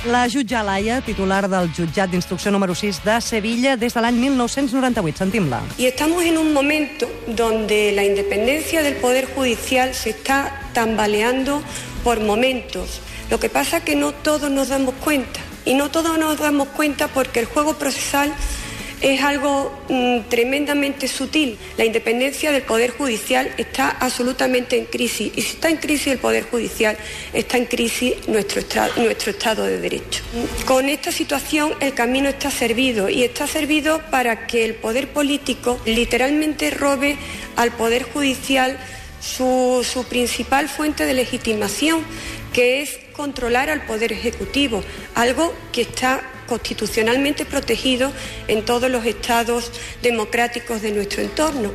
La jutge Alaya, titular del jutjat d'instrucció número 6 de Sevilla des de l'any 1998. Sentim-la. Y estamos en un momento donde la independencia del Poder Judicial se está tambaleando por momentos. Lo que pasa es que no todos nos damos cuenta. Y no todos nos damos cuenta porque el juego procesal es algo tremendamente sutil. La independencia del Poder Judicial está absolutamente en crisis. Y si está en crisis el Poder Judicial, está en crisis nuestro Estado de Derecho. Con esta situación el camino está servido. Y está servido para que el poder político literalmente robe al Poder Judicial su principal fuente de legitimación, que es controlar al Poder Ejecutivo, algo que está constitucionalmente protegido en todos los estados democràtics de nuestro entorno.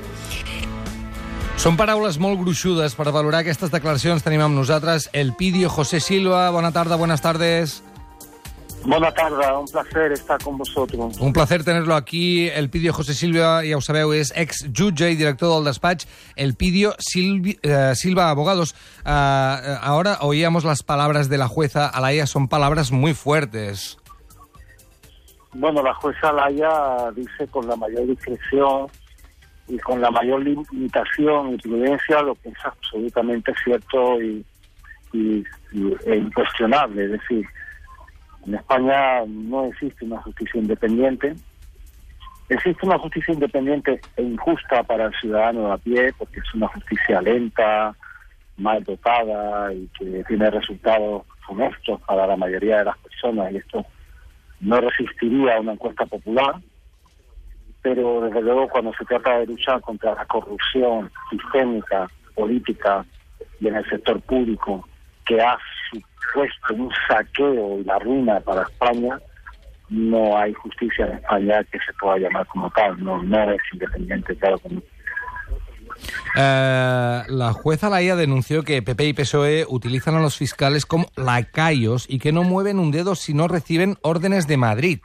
Són paraules molt gruixudes per valorar aquestes declaracions. Tenim amb nosaltres Elpidio José Silva. Bona tarda, buenas tardes. Bona tarda, un placer estar con vosotros. Un placer tenerlo aquí. Elpidio José Silva, ja ho sabeu, és ex-jutge i director del despatx Elpidio Silva Abogados. Ahora oíamos las palabras de la jueza Alaya, son palabras muy fuertes. Bueno, la jueza Alaya dice con la mayor discreción y con la mayor limitación y prudencia lo que es absolutamente cierto e incuestionable. Es decir, en España no existe una justicia independiente. Existe una justicia independiente e injusta para el ciudadano a pie, porque es una justicia lenta, mal dotada y que tiene resultados funestos para la mayoría de las personas, y esto no resistiría a una encuesta popular. Pero desde luego cuando se trata de luchar contra la corrupción sistémica, política y en el sector público, que ha supuesto un saqueo y la ruina para España, no hay justicia en España que se pueda llamar como tal, no es independiente, claro que no. La jueza Alaya denunció que PP y PSOE utilizan a los fiscales como lacayos y que no mueven un dedo si no reciben órdenes de Madrid.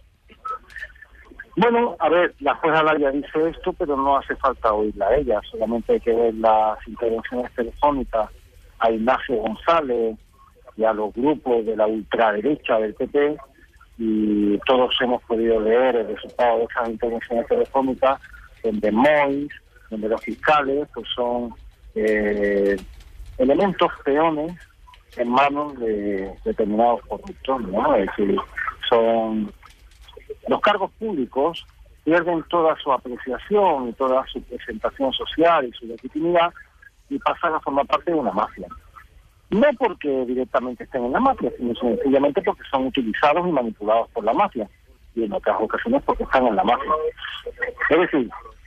Bueno, a ver, la jueza Alaya dice esto, pero no hace falta oírla a ella, solamente hay que ver las intervenciones telefónicas a Ignacio González y a los grupos de la ultraderecha del PP, y todos hemos podido leer el resultado de esas intervenciones telefónicas, donde donde los fiscales pues son elementos peones en manos de determinados corruptos, ¿no? Es decir, son los cargos públicos pierden toda su apreciación y toda su presentación social y su legitimidad y pasan a formar parte de una mafia. No porque directamente estén en la mafia, sino sencillamente porque son utilizados y manipulados por la mafia, y en otras ocasiones porque están en la mafia. Es decir,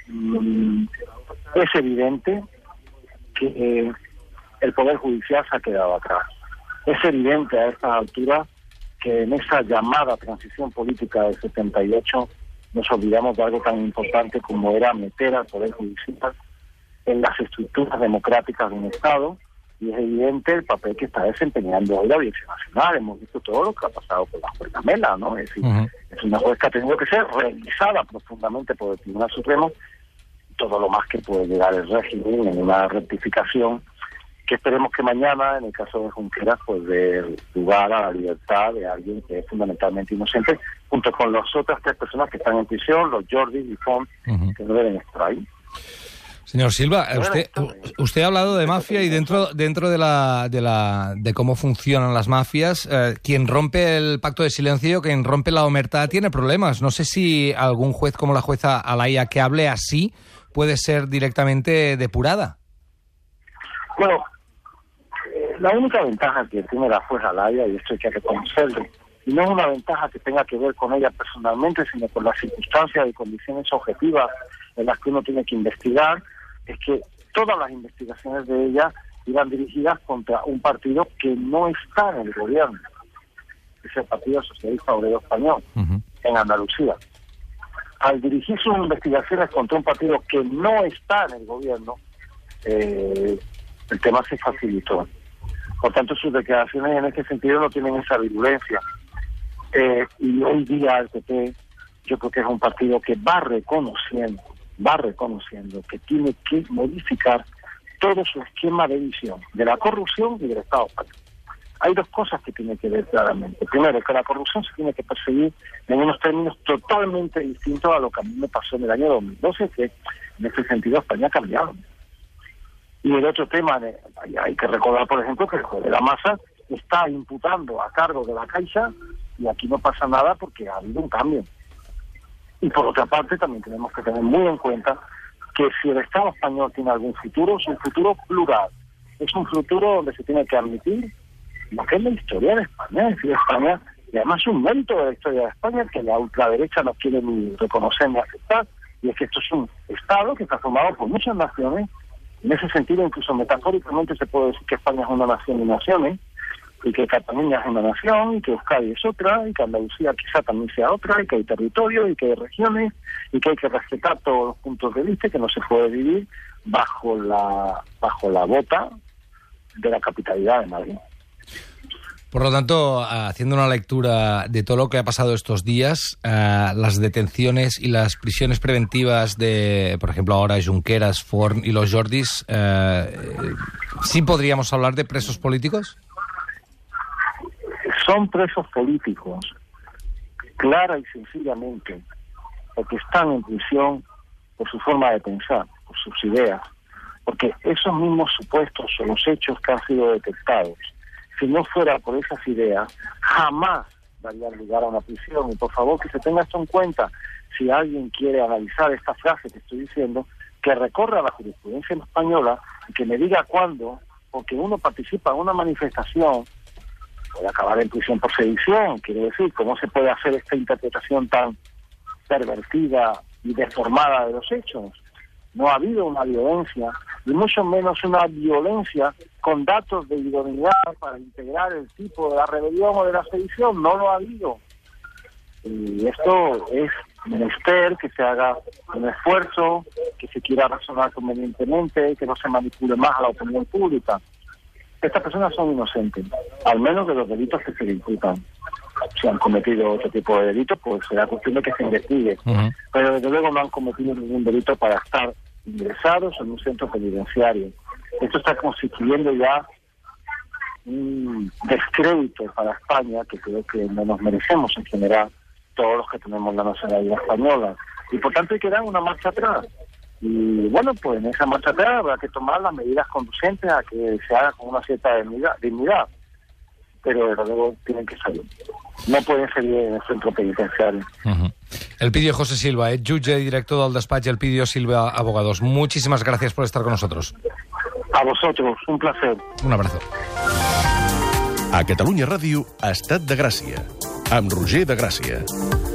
es evidente que el Poder Judicial se ha quedado atrás. Es evidente a estas alturas que en esa llamada transición política del 78 nos olvidamos de algo tan importante como era meter al Poder Judicial en las estructuras democráticas de un Estado, y es evidente el papel que está desempeñando hoy la Audiencia Nacional. Hemos visto todo lo que ha pasado con la juez Mela, ¿no? Es decir, es una juez que ha tenido que ser revisada profundamente por el Tribunal Supremo, todo lo más que puede llegar el régimen en una rectificación que esperemos que mañana, en el caso de Junqueras, pues dé lugar a la libertad de alguien que es fundamentalmente inocente, junto con las otras 3 personas que están en prisión, los Jordi y Font, que no deben estar ahí. Señor Silva, usted ha hablado de mafia y dentro de cómo funcionan las mafias, quien rompe el pacto de silencio, quien rompe la omertá, tiene problemas. No sé si algún juez como la jueza Alaya que hable así puede ser directamente depurada. Bueno, la única ventaja que tiene la jueza Alaya, y esto hay que reconocerlo, y no es una ventaja que tenga que ver con ella personalmente, sino con las circunstancias y condiciones objetivas en las que uno tiene que investigar, es que todas las investigaciones de ella iban dirigidas contra un partido que no está en el gobierno, que es el Partido Socialista Obrero Español, en Andalucía. Al dirigir sus investigaciones contra un partido que no está en el gobierno, el tema se facilitó. Por tanto, sus declaraciones en este sentido no tienen esa virulencia. Y hoy día el PP, yo creo que es un partido que va reconociendo que tiene que modificar todo su esquema de visión de la corrupción y del Estado fallido. hay dos cosas que tiene que ver claramente. Primero, que la corrupción se tiene que perseguir en unos términos totalmente distintos a lo que a mí me pasó en el año 2012, que en ese sentido España ha cambiado. Y el otro tema, hay que recordar, por ejemplo, que el juez de la Masa está imputando a cargo de la Caixa y aquí no pasa nada porque ha habido un cambio. Y por otra parte, también tenemos que tener muy en cuenta que si el Estado español tiene algún futuro, es un futuro plural. Es un futuro donde se tiene que admitir lo que es la historia de España. Es decir, España, y además es un mérito de la historia de España que la ultraderecha no quiere ni reconocer ni aceptar, y es que esto es un Estado que está formado por muchas naciones. En ese sentido, incluso metafóricamente se puede decir que España es una nación de naciones, y que Cataluña es una nación, y que Euskadi es otra, y que Andalucía quizá también sea otra, y que hay territorios, y que hay regiones, y que hay que respetar todos los puntos de vista, y que no se puede vivir bajo la bota de la capitalidad de Madrid. Por lo tanto, haciendo una lectura de todo lo que ha pasado estos días, las detenciones y las prisiones preventivas de, por ejemplo, ahora Junqueras, Forn y los Jordis, ¿sí podríamos hablar de presos políticos? Son presos políticos, clara y sencillamente, porque están en prisión por su forma de pensar, por sus ideas, porque esos mismos supuestos son los hechos que han sido detectados. Si no fuera por esas ideas, jamás darían lugar a una prisión. Y por favor, que se tenga esto en cuenta. Si alguien quiere analizar esta frase que estoy diciendo, que recorra la jurisprudencia española y que me diga cuándo, porque uno participa en una manifestación, puede acabar en prisión por sedición. Quiero decir, ¿cómo se puede hacer esta interpretación tan pervertida y deformada de los hechos? No ha habido una violencia, y mucho menos una violencia con datos de idoneidad para integrar el tipo de la rebelión o de la sedición. No lo ha habido. Y esto es menester que se haga un esfuerzo, que se quiera razonar convenientemente, que no se manipule más a la opinión pública. Estas personas son inocentes, al menos de los delitos que se le imputan. Si han cometido otro tipo de delitos, pues será cuestión de que se investigue. Pero desde luego no han cometido ningún delito para estar ingresados en un centro penitenciario. Esto está constituyendo ya un descrédito para España que creo que no nos merecemos en general todos los que tenemos la nacionalidad española. Y por tanto hay que dar una marcha atrás. Y bueno, pues en esa marcha atrás habrá que tomar las medidas conducentes a que se haga con una cierta dignidad. Pero desde luego tienen que salir. No pueden salir en el centro penitenciario. Elpidio José Silva, jutge y director del despatx Elpidio Silva Abogados. Muchísimas gracias por estar con nosotros. A vosotros, un placer. Un abrazo. A Catalunya Ràdio, Estat de Gràcia, amb Roger de Gràcia.